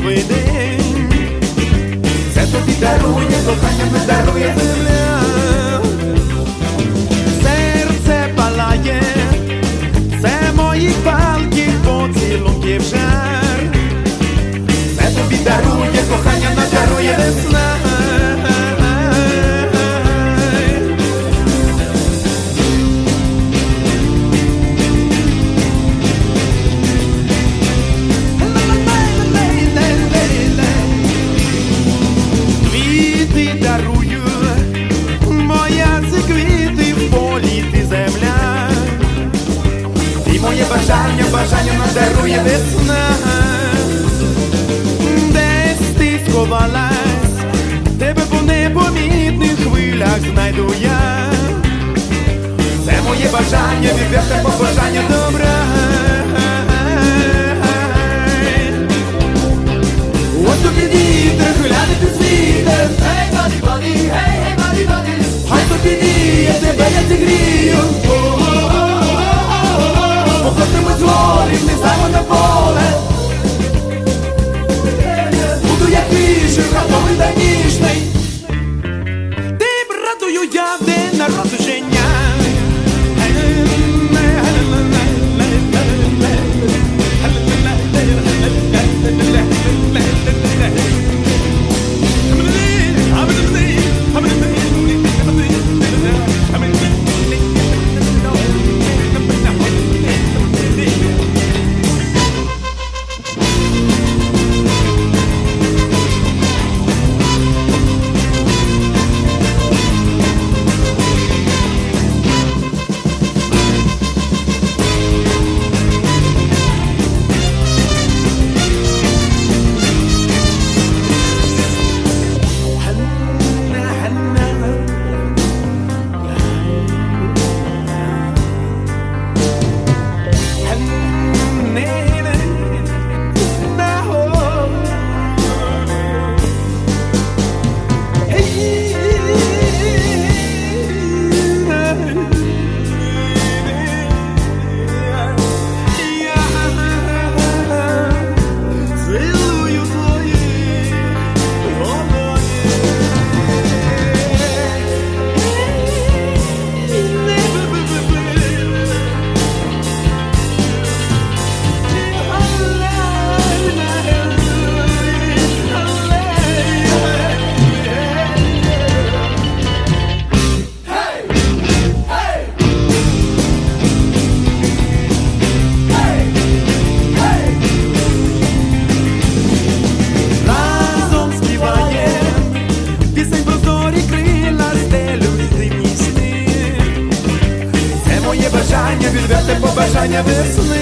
новий день. Це тобі дарує, кохання не дарує земля. Серце палає, це моїх палких поцілунків жар. Це тобі дарує, кохання не дарує весна. Бажання нам дарує весна. Десь ти сховалась, тебе по непомітних хвилях знайду я. Це моє бажання, відверте побажання добра. Ось тобі вітер, хвиляний ти світер. Hey, buddy, buddy, hey, hey, buddy, buddy. Хай тобі віє, тебе я зігрію. Походимо з горів, не знаємо на поле. Буду як вішер, готовий та ніжний. Ти братую я в день народження. Відверте побажання весни.